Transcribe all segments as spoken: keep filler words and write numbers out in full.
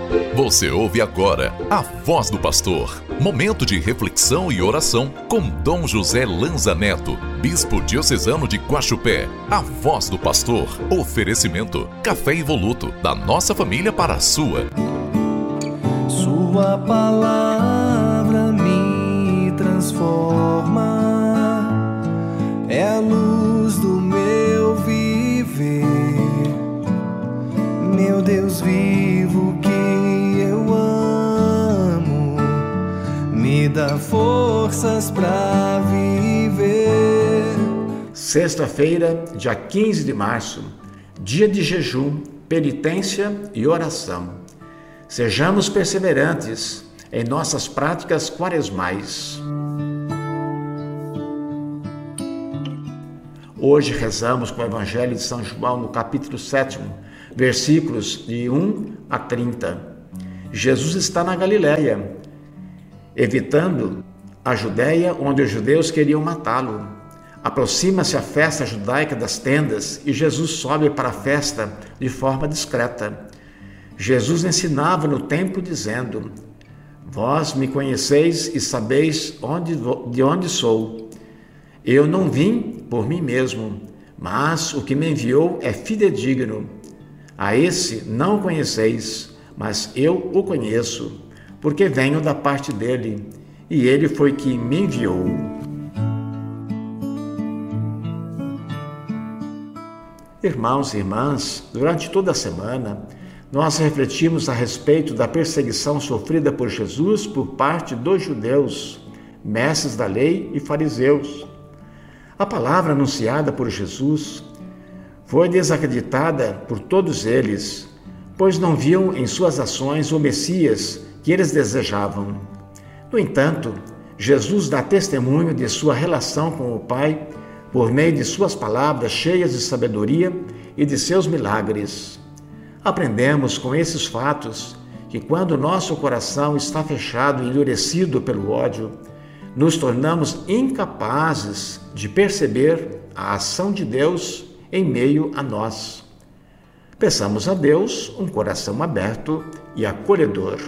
Você ouve agora a Voz do Pastor, momento de reflexão e oração com Dom José Lanza Neto, Bispo Diocesano de Guaxupé. A Voz do Pastor, oferecimento, café Evoluto, da nossa família para a sua. Sua palavra me transforma, é a luz do meu viver, meu Deus vivo que eu amo, me dá forças para viver. Sexta-feira, dia quinze de março, dia de jejum, penitência e oração. Sejamos perseverantes em nossas práticas quaresmais. Hoje rezamos com o Evangelho de São João no capítulo sétimo, versículos de um a trinta. Jesus está na Galileia, evitando a Judéia, onde os judeus queriam matá-lo. Aproxima-se a festa judaica das tendas e Jesus sobe para a festa de forma discreta. Jesus ensinava no templo dizendo: Vós me conheceis e sabeis onde, de onde sou. Eu não vim por mim mesmo, mas o que me enviou é fidedigno. A esse não o conheceis, mas eu o conheço, porque venho da parte dele, e ele foi que me enviou. Irmãos e irmãs, durante toda a semana, nós refletimos a respeito da perseguição sofrida por Jesus por parte dos judeus, mestres da lei e fariseus. A palavra anunciada por Jesus foi desacreditada por todos eles, pois não viam em suas ações o Messias que eles desejavam. No entanto, Jesus dá testemunho de sua relação com o Pai por meio de suas palavras cheias de sabedoria e de seus milagres. Aprendemos com esses fatos que quando nosso coração está fechado e endurecido pelo ódio, nos tornamos incapazes de perceber a ação de Deus em meio a nós. Peçamos a Deus um coração aberto e acolhedor.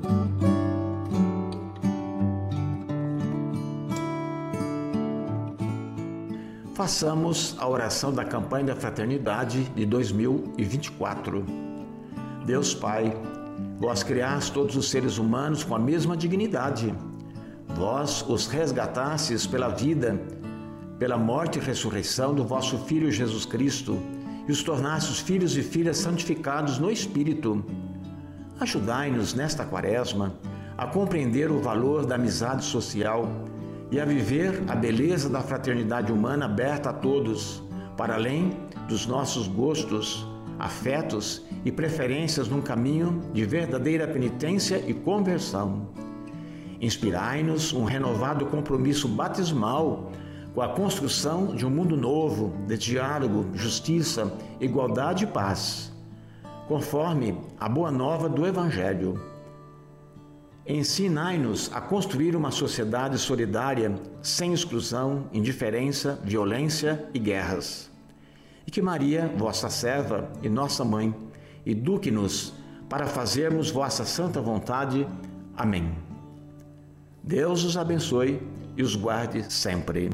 Façamos a oração da campanha da Fraternidade de dois mil e vinte e quatro. Deus Pai, vós criaste todos os seres humanos com a mesma dignidade. Vós os resgatastes pela vida, pela morte e ressurreição do vosso Filho Jesus Cristo e os tornastes filhos e filhas santificados no Espírito. Ajudai-nos nesta quaresma a compreender o valor da amizade social e a viver a beleza da fraternidade humana aberta a todos, para além dos nossos gostos, afetos e preferências num caminho de verdadeira penitência e conversão. Inspirai-nos um renovado compromisso batismal com a construção de um mundo novo, de diálogo, justiça, igualdade e paz, conforme a boa nova do Evangelho. Ensinai-nos a construir uma sociedade solidária, sem exclusão, indiferença, violência e guerras. E que Maria, vossa serva e nossa mãe, eduque-nos para fazermos vossa santa vontade. Amém. Deus os abençoe e os guarde sempre.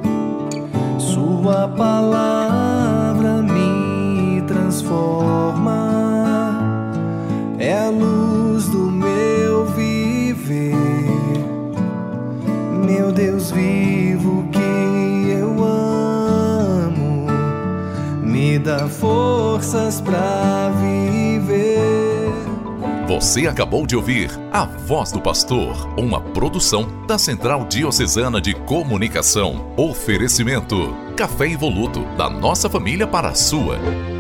Sua palavra me transforma, é a luz do meu viver, meu Deus vivo que eu amo, me dá forças para viver. Você acabou de ouvir A Voz do Pastor, uma produção da Central Diocesana de Comunicação. Oferecimento, café Evoluto, da nossa família para a sua.